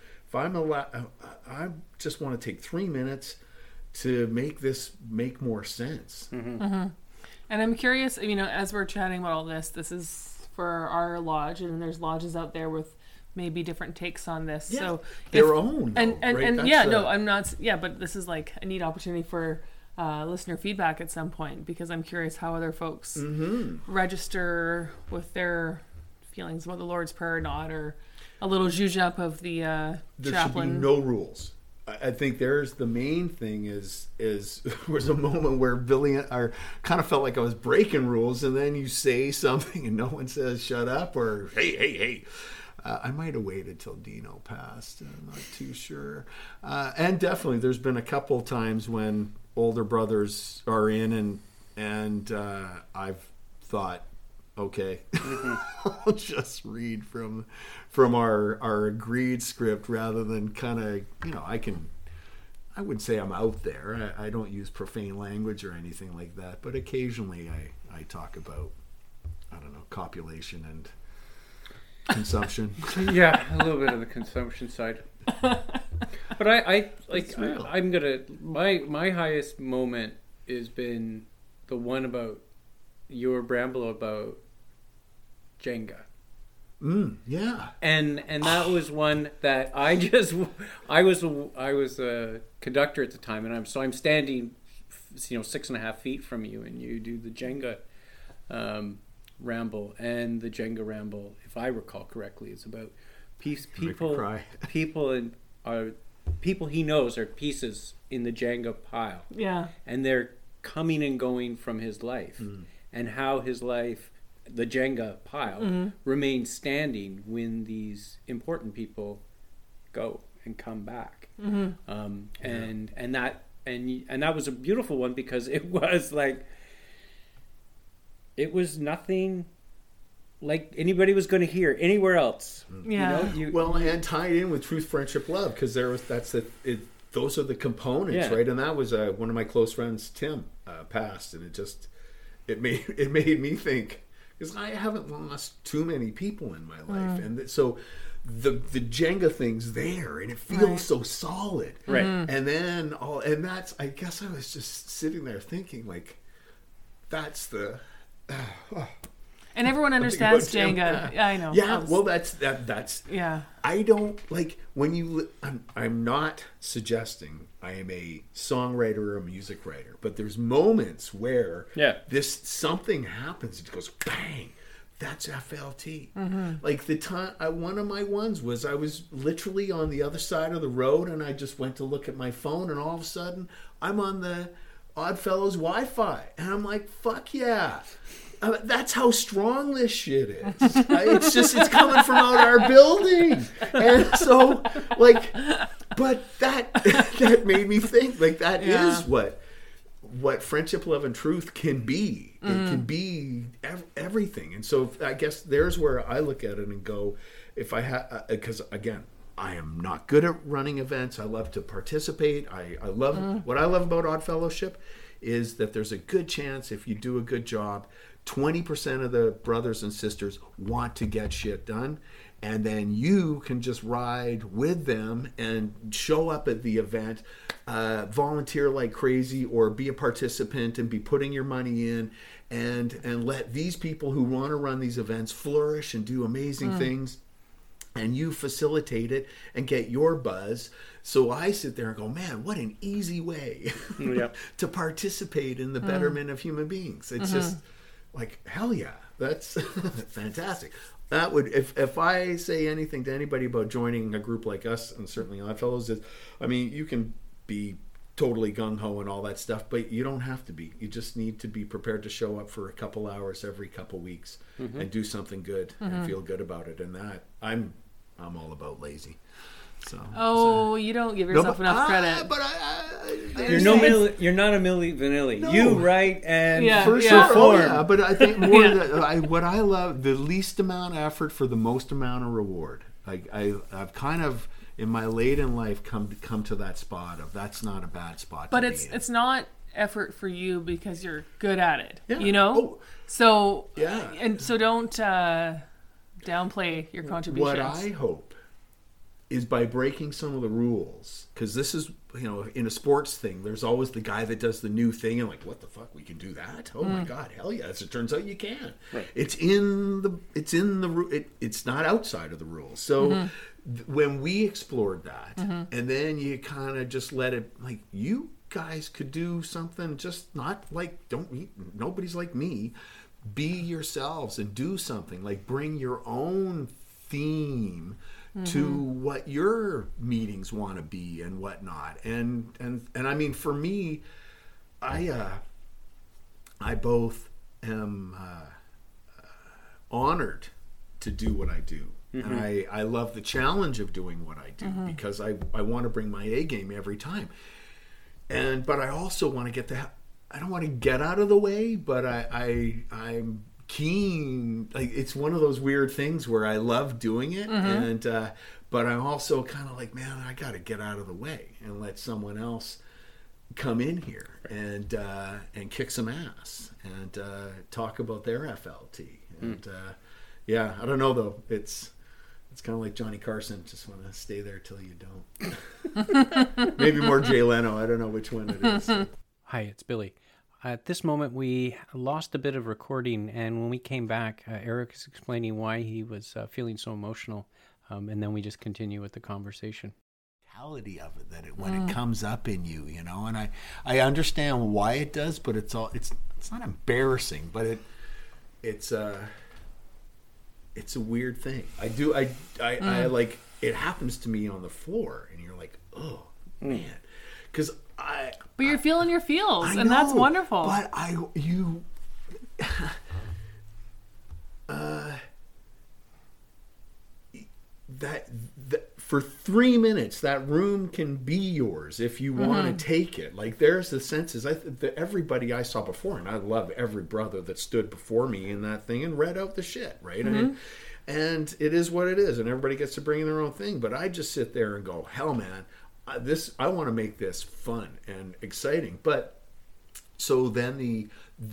I just want to take 3 minutes to make this make more sense. And I'm curious, as we're chatting about all this is for our lodge, and there's lodges out there with maybe different takes on this. Yeah, so their own. And I'm not. Yeah, but this is like a neat opportunity for listener feedback at some point, because I'm curious how other folks register with their feelings about the Lord's Prayer or not, or a little zhuzh up of the there chaplain. Should be no rules. I think there's the main thing is was a moment where Billy kind of felt like I was breaking rules, and then you say something and no one says shut up or hey. I might have waited till Dino passed. I'm not too sure. And definitely there's been a couple times when older brothers are in and I've thought, okay, I'll just read from our agreed script rather than kind of, I wouldn't say I'm out there. I don't use profane language or anything like that, but occasionally I talk about, I don't know, copulation and consumption. Yeah, a little bit of the consumption side. But I'm gonna my highest moment has been the one about your bramble about Jenga. Yeah. And that was one that I was a conductor at the time, and I'm standing 6.5 feet from you, and you do the Jenga ramble, and the Jenga ramble, if I recall correctly, is about people he knows are pieces in the Jenga pile. Yeah. And they're coming and going from his life, and how his life, the Jenga pile, remains standing when these important people go and come back. And that was a beautiful one, because it was nothing like anybody was going to hear anywhere else. Yeah. And tied in with Truth, Friendship, Love, because those are the components, right? And that was one of my close friends, Tim, passed, and it made me think, because I haven't lost too many people in my life, and so the Jenga thing's there, and it feels so solid, right? And then that's, I guess I was just sitting there thinking, like, that's the. And everyone understands Jenga. Yeah, I know. Yeah, well, that's. Yeah. I don't like when you. I'm not suggesting I am a songwriter or a music writer, but there's moments where this something happens. It goes bang. That's FLT. Like the time, one of my ones was I was literally on the other side of the road, and I just went to look at my phone, and all of a sudden I'm on the Oddfellows Wi-Fi, and I'm like, fuck yeah. That's how strong this shit is. It's coming from out our building. And so, like, but that made me think, like, that is what friendship, love, and truth can be. It can be everything. And so I guess there's where I look at it and go, if I have, because again, I am not good at running events. I love to participate. I love, what I love about Odd Fellowship is that there's a good chance if you do a good job, 20% of the brothers and sisters want to get shit done, and then you can just ride with them and show up at the event, volunteer like crazy, or be a participant and be putting your money in, and let these people who want to run these events flourish and do amazing things, and you facilitate it and get your buzz. So I sit there and go, man, what an easy way to participate in the betterment of human beings. It's just like, hell yeah, that's fantastic. That would, if I say anything to anybody about joining a group like us, and certainly Oddfellows, is, I mean, you can be totally gung-ho and all that stuff, but you don't have to be. You just need to be prepared to show up for a couple hours every couple weeks and do something good and feel good about it. And that, I'm all about lazy. So, you don't give yourself enough credit. But you're not a Milli Vanilli. No. You write and perform. Oh, yeah, but I think more what I love, the least amount of effort for the most amount of reward. I've kind of in my late in life come to that spot of that's not a bad spot. But it's not effort for you because you're good at it. Yeah. You know. Oh. So and so don't downplay your contributions. What I hope is by breaking some of the rules, because this is, in a sports thing, there's always the guy that does the new thing and like, what the fuck, we can do that? Oh my god, hell yeah! As it turns out, you can. Right. It's not outside of the rules. So when we explored that, and then you kind of just let it, like, you guys could do something, just not like nobody's like me. Be yourselves and do something, like bring your own theme to what your meetings want to be and whatnot. And I mean, for me, I both am honored to do what I do. And I love the challenge of doing what I do because I want to bring my A game every time. But I also want to get I don't want to get out of the way, but I'm keen. Like, it's one of those weird things where I love doing it, but I'm also kind of like, man, I got to get out of the way and let someone else come in here and kick some ass and talk about their FLT. And I don't know though. It's kind of like Johnny Carson. Just want to stay there till you don't. Maybe more Jay Leno. I don't know which one it is. Hi, it's Billy. At this moment, we lost a bit of recording, and when we came back, Eric is explaining why he was feeling so emotional, and then we just continue with the conversation. Of it, that when it comes up in you, and I understand why it does, but it's not embarrassing, but it's a weird thing. I like, it happens to me on the floor, and you're like, oh man, because But you're feeling your feels, and that's wonderful. But that for 3 minutes, that room can be yours if you want to take it. Like, there's the senses. Everybody I saw before, and I love every brother that stood before me in that thing and read out the shit, right? And it is what it is, and everybody gets to bring in their own thing. But I just sit there and go, hell, man, I want to make this fun and exciting. But so then the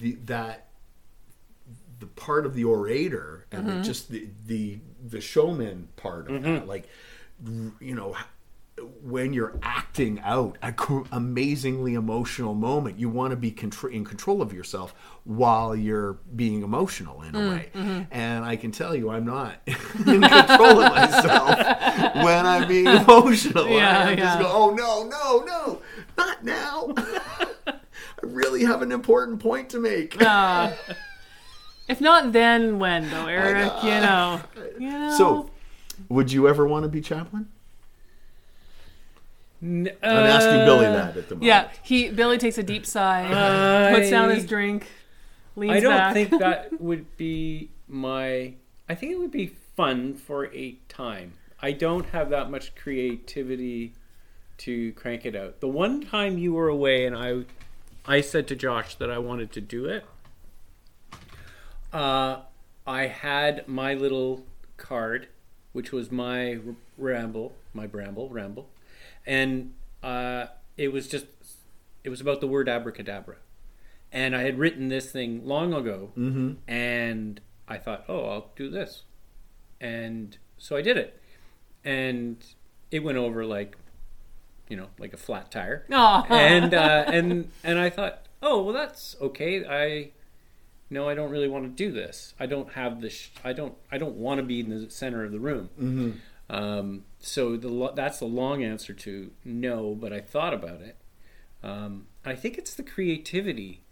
part of the orator and just the showman part of that, like, you know, when you're acting out an amazingly emotional moment, you want to be in control of yourself while you're being emotional in a way. And I can tell you, I'm not in control of myself when I'm being emotional. I just go, oh no, not now. I really have an important point to make. If not then, when though, Eric? You know. So, would you ever want to be chaplain? I'm asking Billy that at the moment. Yeah, Billy takes a deep sigh, puts down his drink, leans back. I don't think that would be I think it would be fun for a time. I don't have that much creativity to crank it out. The one time you were away and I said to Josh that I wanted to do it, I had my little card, which was my ramble, and it was about the word abracadabra, and I had written this thing long ago, and I thought, oh, I'll do this, and so I did it, and it went over like a flat tire, and I thought, oh, well, that's okay. I don't really want to do this. I don't have this. I don't want to be in the center of the room. So that's the long answer to no. But I thought about it. I think it's the creativity,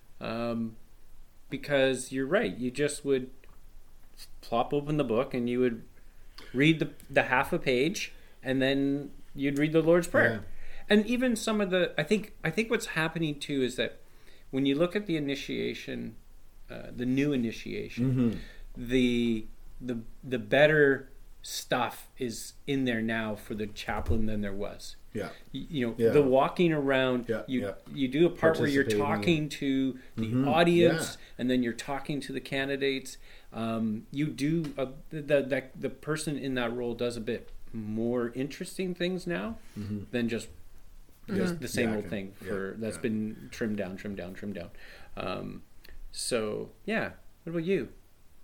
because you're right. You just would plop open the book and you would read the half a page, and then you'd read the Lord's Prayer. Yeah. And even some of I think what's happening too is that when you look at the initiation. The new initiation, the better stuff is in there now for the chaplain than there was. The walking around. You do a part where you're talking to the audience, and then you're talking to the candidates. You do the person in that role does a bit more interesting things now than just the same old thing that's been trimmed down. So, yeah. What about you?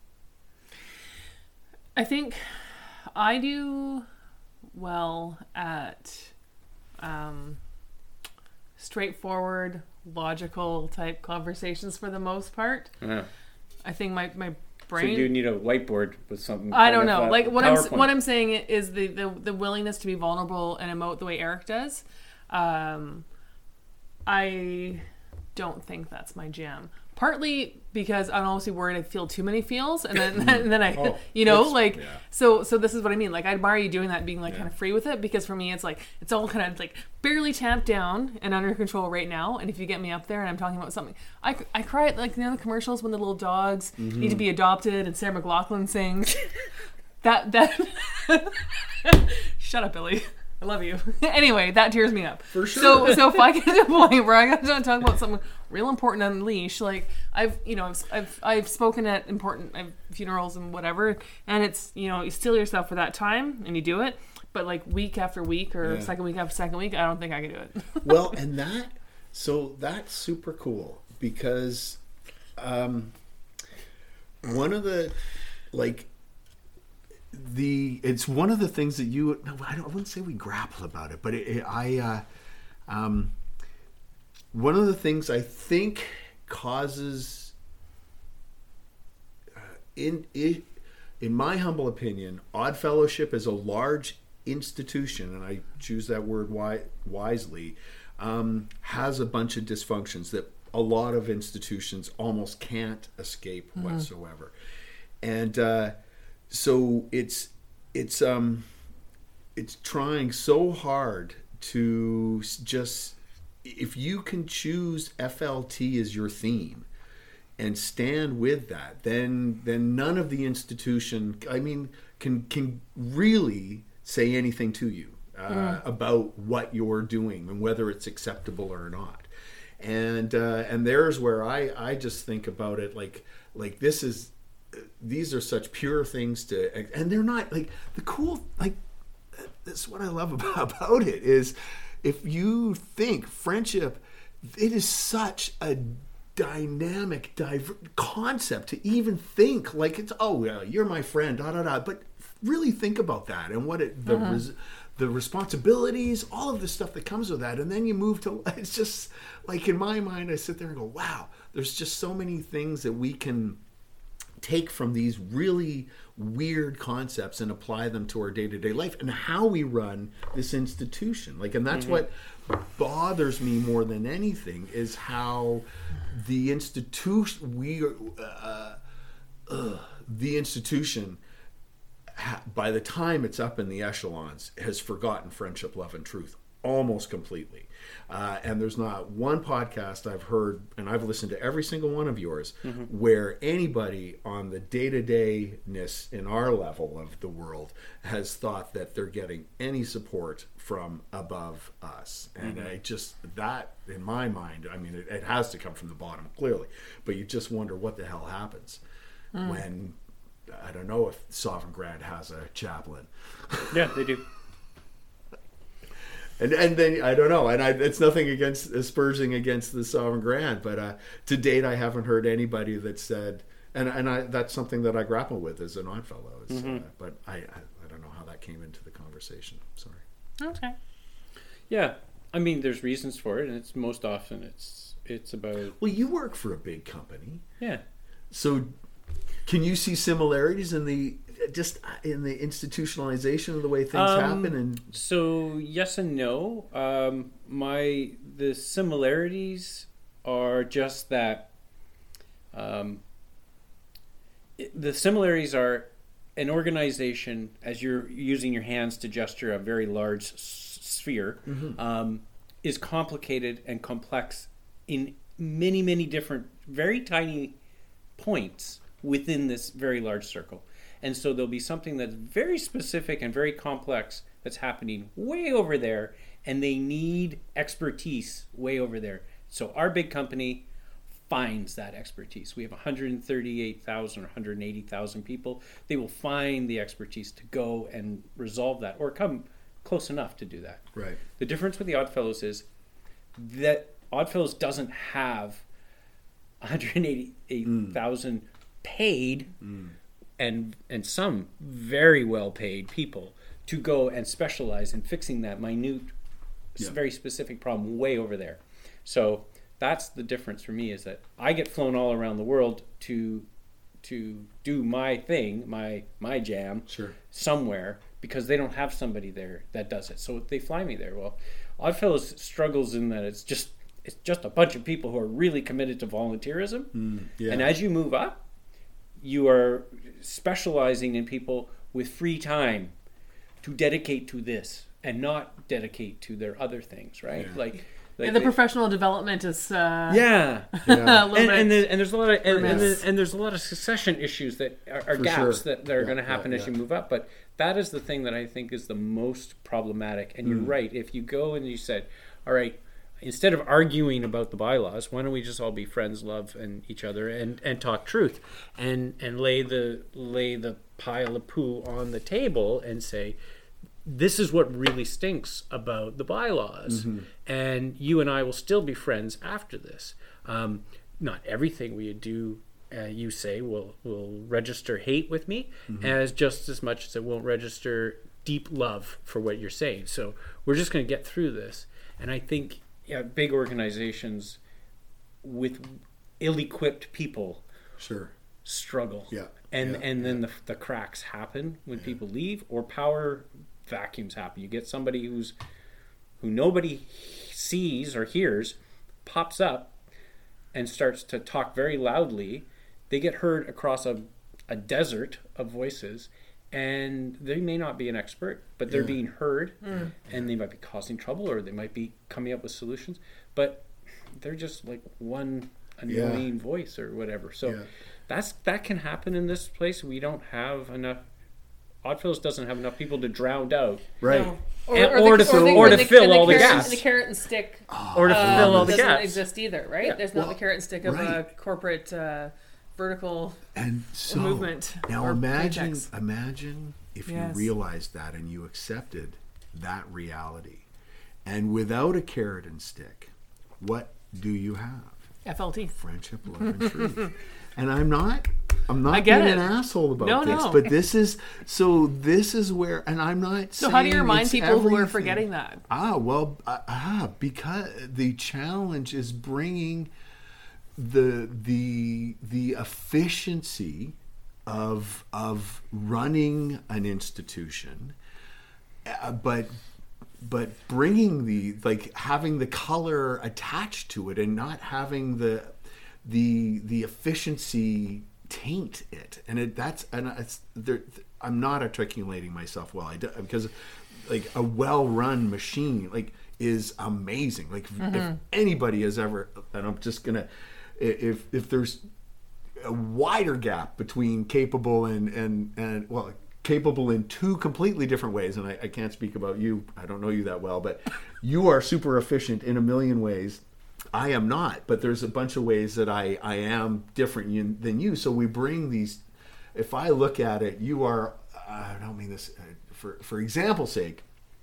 I think I do well at straightforward, logical type conversations for the most part. I think my brain... So you need a whiteboard with something... I don't know. Like what I'm saying is the willingness to be vulnerable and emote the way Eric does. I don't think that's my jam. Partly because I'm obviously worried I feel too many feels, and then I, so this is what I mean. Like, I admire you doing that, being like kind of free with it, because for me, it's like, it's all kind of like barely tamped down and under control right now. And if you get me up there and I'm talking about something, I cry at like the other commercials when the little dogs need to be adopted and Sarah McLachlan sings that shut up, Billy. I love you. Anyway, that tears me up. For sure. So if I get to a point where I got to talk about something real important on Leash, like I've spoken at important funerals and whatever, and it's, you steel yourself for that time and you do it, but like week after week or second week after second week, I don't think I can do it. Well, and that's super cool, because one of the it's one of the things that I wouldn't say we grapple about it, but one of the things I think causes, in my humble opinion, Odd Fellowship is a large institution, and I choose that word wisely, has a bunch of dysfunctions that a lot of institutions almost can't escape whatsoever. And so it's trying so hard to just, if you can choose FLT as your theme and stand with that, then none of the institution, can really say anything to you about what you're doing and whether it's acceptable or not. And there's where I just think about it like these are such pure things and they're not like the cool, like this is what I love about it is if you think friendship, it is such a dynamic concept to even think like it's, oh, well, you're my friend, da da da. But really think about that and what it the responsibilities, all of the stuff that comes with that, and then you move to, it's just like in my mind, I sit there and go, wow, there's just so many things that we can take from these really weird concepts and apply them to our day-to-day life and how we run this institution. Like, and that's what bothers me more than anything is how the institution by the time it's up in the echelons has forgotten friendship, love, and truth almost completely. And there's not one podcast I've heard, and I've listened to every single one of yours, where anybody on the day-to-dayness in our level of the world has thought that they're getting any support from above us. And I just, that in my mind, I mean, it has to come from the bottom, clearly. But you just wonder what the hell happens when, I don't know if Sovereign Grand has a chaplain. Yeah, they do. And then I don't know, and it's nothing against asperging against the Sovereign Grand, but to date I haven't heard anybody that said, and that's something that I grapple with as an Oddfellow. But I don't know how that came into the conversation. Sorry. Okay. Yeah, I mean, there's reasons for it, and it's most often it's about. Well, you work for a big company. Yeah. So, can you see similarities in the institutionalization of the way things happen? And so yes and no. The similarities are just that. The similarities are an organization, as you're using your hands to gesture a very large sphere, is complicated and complex in many, many different, very tiny points within this very large circle. And so there'll be something that's very specific and very complex that's happening way over there, and they need expertise way over there. So our big company finds that expertise. We have 138,000 or 180,000 people. They will find the expertise to go and resolve that or come close enough to do that. Right. The difference with the Oddfellows is that Oddfellows doesn't have 188,000 paid and some very well paid people to go and specialize in fixing that minute, very specific problem way over there. So that's the difference for me, is that I get flown all around the world to do my thing, my jam, somewhere, because they don't have somebody there that does it. So they fly me there. Well, Oddfellows struggles in that it's just a bunch of people who are really committed to volunteerism. And as you move up, you are specializing in people with free time to dedicate to this and not dedicate to their other things, right? Like the professional development is a and there's a lot of and there's a lot of succession issues that are gaps that are going to happen as you move up. But that is the thing that I think is the most problematic. And you're right. If you go and you said, all right, instead of arguing about the bylaws, why don't we just all be friends, love each other, and talk truth, and lay the pile of poo on the table and say, this is what really stinks about the bylaws, and you and I will still be friends after this. Not everything we do, you say, will register hate with me, as just as much as it won't register deep love for what you're saying. So we're just going to get through this, and I think. Yeah, big organizations with ill-equipped people struggle. Yeah. And then the cracks happen when people leave, or power vacuums happen. You get somebody who nobody sees or hears, pops up and starts to talk very loudly. They get heard across a desert of voices, and they may not be an expert, but they're being heard, and they might be causing trouble, or they might be coming up with solutions, but they're just like one annoying voice or whatever. So that can happen in this place. We don't have enough. Oddfellows doesn't have enough people to drown out, right? No. Or to fill all the gaps. The carrot and stick, or to fill all the gaps, doesn't exist either, right? There's not the carrot and stick of a corporate. Vertical and so, movement. Now imagine if you realized that and you accepted that reality. And without a carrot and stick, what do you have? FLT. Friendship, love, and truth. And I'm not I get being it. an asshole about this, No. but this is where, and I'm not So saying how do you remind it's people who are everything. forgetting that? Because the challenge is bringing the efficiency of running an institution, but bringing having the color attached to it and not having the efficiency taint it. And I'm not articulating myself well. Because like a well-run machine is amazing. Like if anybody has ever, and I'm just gonna, if there's a wider gap between capable and capable in two completely different ways, and I can't speak about you, I don't know you that well, but you are super efficient in a million ways. I am not, but there's a bunch of ways that I am different than you. So we bring these, if I look at it, you are, I don't mean this for example's sake,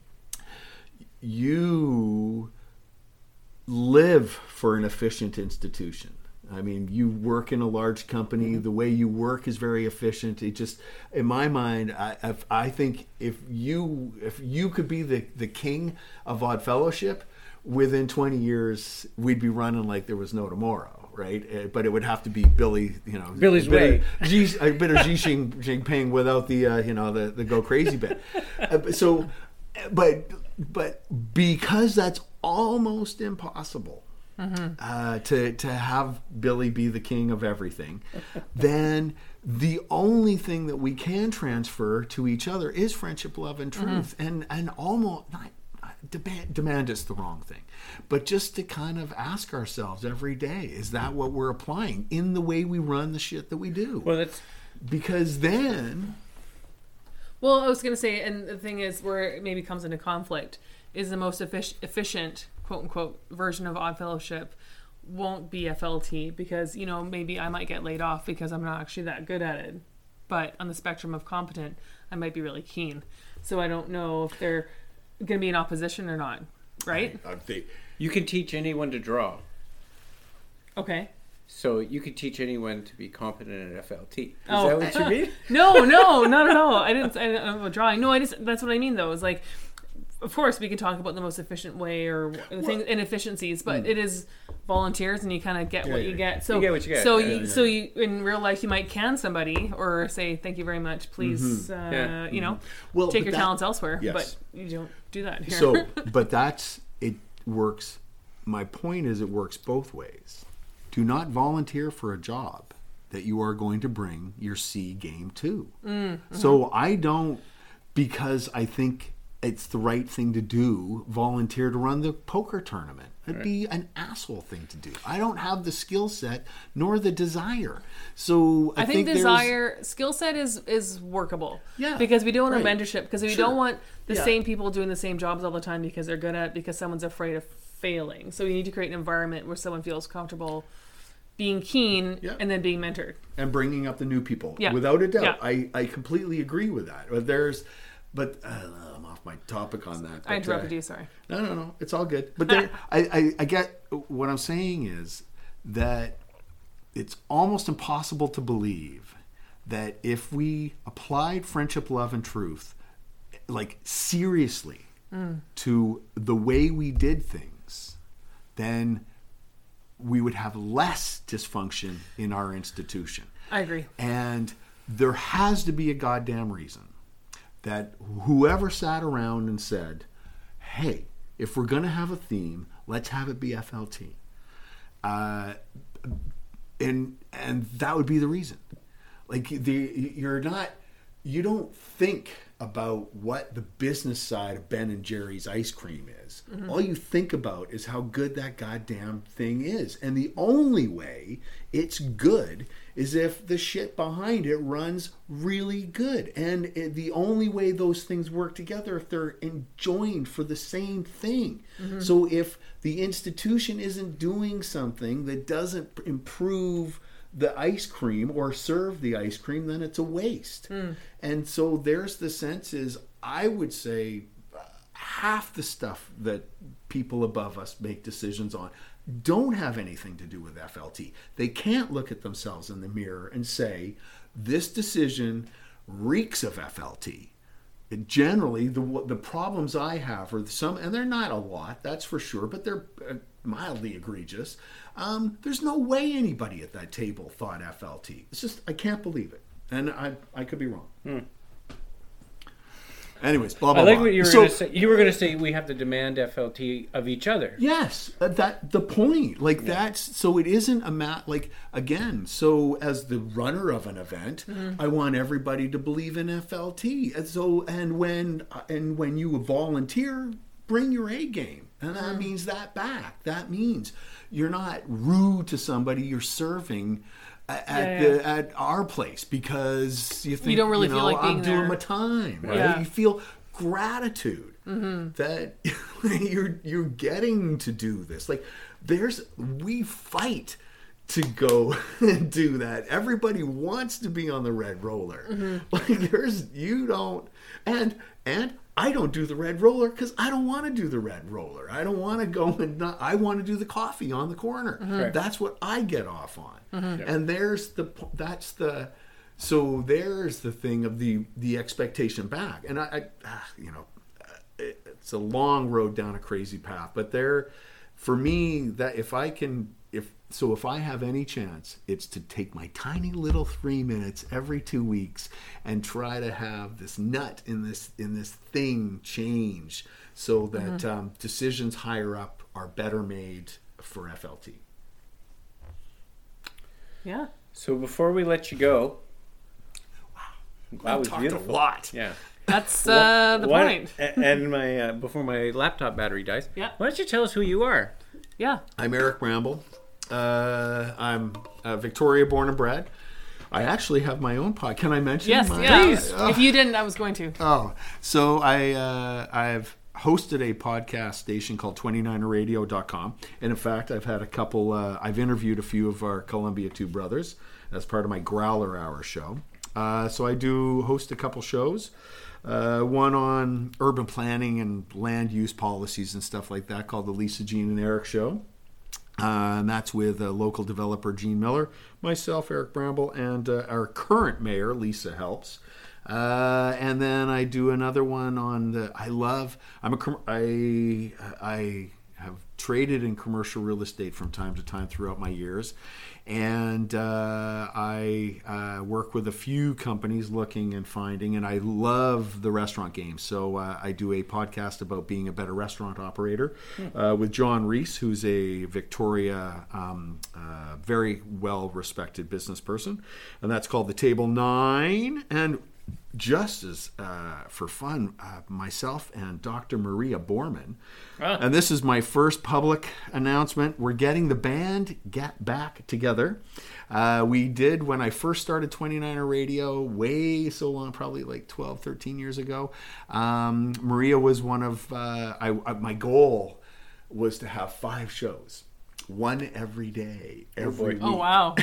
you live for an efficient institution. I mean, you work in a large company. The way you work is very efficient. It just, in my mind, I think if you could be the king of Odd Fellowship, within 20 years, we'd be running like there was no tomorrow, right? But it would have to be Billy's way. A bit of Xi Jinping without the go crazy bit. But because that's almost impossible. To have Billy be the king of everything, then the only thing that we can transfer to each other is friendship, love, and truth, and almost not demand is the wrong thing, but just to kind of ask ourselves every day: is that what we're applying in the way we run the shit that we do? Well, that's because then. Well, I was going to say, and the thing is, where it maybe comes into conflict is the most efficient, quote unquote, version of Odd Fellowship won't be FLT because, maybe I might get laid off because I'm not actually that good at it. But on the spectrum of competent, I might be really keen. So I don't know if they're going to be in opposition or not, right? You can teach anyone to draw. Okay. So you could teach anyone to be competent at FLT. Is that what you mean? No, not at all. I didn't know drawing. No, that's what I mean though. Is like, of course, we can talk about the most efficient way or inefficiencies, but it is volunteers, and you kind of get what you get. So you get what you get. So you in real life you might can somebody or say thank you very much, please. Take your talents elsewhere, yes. but you don't do that here. So, but it works. My point is, it works both ways. Do not volunteer for a job that you are going to bring your C game to. So I don't, because I think it's the right thing to do, volunteer to run the poker tournament. It'd be an asshole thing to do. I don't have the skill set nor the desire. So I think skill set is workable. Yeah. Because we don't want a mentorship. Because we don't want the Yeah. same people doing the same jobs all the time because they're good at it, because someone's afraid of failing. So we need to create an environment where someone feels comfortable being keen and then being mentored. And bringing up the new people. Yeah. Without a doubt. Yeah. I completely agree with that. But I'm off my topic on that. But, I interrupted you, sorry. No. It's all good. But I get what I'm saying is that it's almost impossible to believe that if we applied friendship, love, and truth, like seriously, to the way we did things, then we would have less dysfunction in our institution. I agree. And there has to be a goddamn reason that whoever sat around and said, hey, if we're going to have a theme, let's have it be FLT. And that would be the reason. Like you don't think about what the business side of Ben and Jerry's ice cream is. All you think about is how good that goddamn thing is. And the only way it's good is if the shit behind it runs really good. And the only way those things work together if they're enjoined for the same thing. So if the institution isn't doing something that doesn't improve the ice cream or serve the ice cream, then it's a waste. And so there's the sense is, I would say, half the stuff that people above us make decisions on don't have anything to do with FLT. They can't look at themselves in the mirror and say, this decision reeks of FLT. Generally, the problems I have are some, and they're not a lot, that's for sure, but they're mildly egregious. There's no way anybody at that table thought FLT. It's just, I can't believe it. And I could be wrong. Anyways, blah, blah, I like blah. what you were going to say. You were going to say we have to demand FLT of each other. Yes, that the point. Like that's so it isn't a like again. So as the runner of an event, I want everybody to believe in FLT. And so and when you volunteer, bring your A game, and that means that back. That means you're not rude to somebody. You're serving at our place because you think you don't really feel like being I'm there. doing my time, right? Yeah. You feel gratitude that you're getting to do this. Like we fight to go and do that. Everybody wants to be on the red roller. Like you don't and I don't do the red roller because I don't want to do the red roller. I don't want to go and I want to do the coffee on the corner. Right. That's what I get off on. And there's the thing of the expectation back. And it's a long road down a crazy path, but for me, that if I have any chance, it's to take my tiny little 3 minutes every 2 weeks and try to have this nut in this thing change so that decisions higher up are better made for FLT. Yeah. So before we let you go, That was beautiful. A lot. Yeah. That's the point. And my before my laptop battery dies, Yeah. why don't you tell us who you are? Yeah. I'm Eric Bramble. I'm Victoria born and bred. I actually have my own pod. Can I mention? Yes. Please. If you didn't, I was going to. Oh, so I've hosted a podcast station called 29erradio.com. And in fact, I've had a couple, I've interviewed a few of our Columbia 2 brothers as part of my Growler Hour show. So I do host a couple shows. One on urban planning and land use policies and stuff like that called the Lisa, Jean, and Eric Show. And that's with local developer Gene Miller, myself, Eric Bramble, and our current mayor, Lisa Helps. And then I do another one on I have traded in commercial real estate from time to time throughout my years. And I work with a few companies looking and finding, and I love the restaurant game. So I do a podcast about being a better restaurant operator with John Reese, who's a Victoria very well-respected business person. And that's called The Table 9. And just as for fun, myself and Dr. Maria Borman, and this is my first public announcement, we're getting the band back together. We did when I first started 29er Radio, way so long, probably like 12, 13 years ago. Maria was one of, my goal was to have 5 shows, one every day, every week. Oh, wow.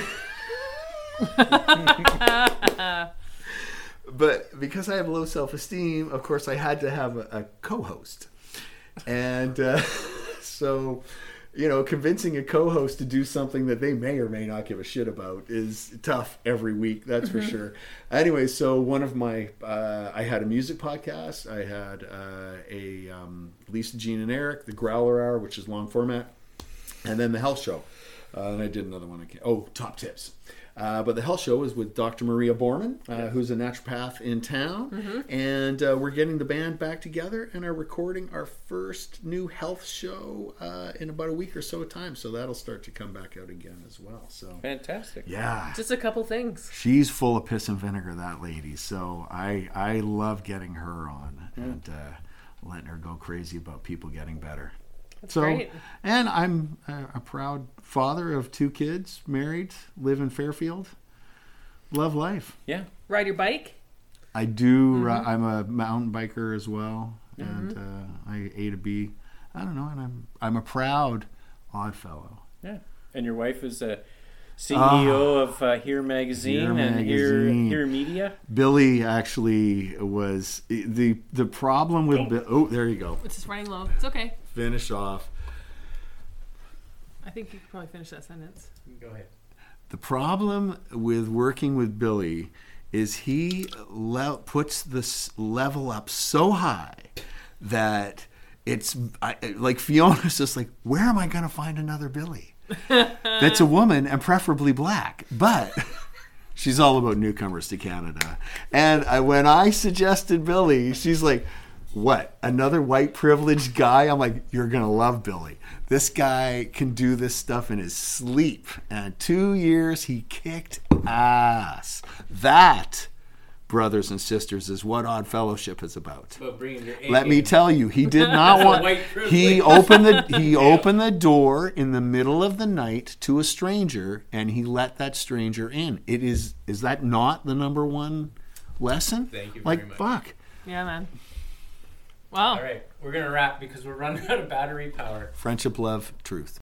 But because I have low self-esteem, of course, I had to have a co-host. And so, convincing a co-host to do something that they may or may not give a shit about is tough every week, that's for sure. Anyway, so one of my, I had a music podcast. I had a Lisa, Jean, and Eric, the Growler Hour, which is long format, and then the Health Show. And I did another one. Top Tips. But the Health Show is with Dr. Maria Borman, who's a naturopath in town. And we're getting the band back together and are recording our first new health show in about a week or so time. So that'll start to come back out again as well. So Fantastic. Yeah. Just a couple things. She's full of piss and vinegar, that lady. So I love getting her on and letting her go crazy about people getting better. That's great. And I'm a proud father of 2 kids, married, live in Fairfield, love life. Yeah. Ride your bike? I do. I'm a mountain biker as well, and I A to B. I don't know, and I'm a proud odd fellow. Yeah. And your wife is a CEO of Here Magazine and Here Media. Billy actually was the problem with oh, there you go. It's just running low. It's okay. Finish off. I think you could probably finish that sentence. Go ahead. The problem with working with Billy is he puts this level up so high that it's like Fiona's just like, where am I going to find another Billy that's a woman and preferably black? But she's all about newcomers to Canada. And when I suggested Billy, she's like, what, another white privileged guy? I'm like, you're going to love Billy. This guy can do this stuff in his sleep. And 2 years, he kicked ass. That, brothers and sisters, is what Odd Fellowship is about. Let me tell you, he did not want. He opened the door in the middle of the night to a stranger, and he let that stranger in. Is that not the number one lesson? Thank you very like much. Fuck. Yeah, man. Wow. All right, we're going to wrap because we're running out of battery power. Friendship, love, truth.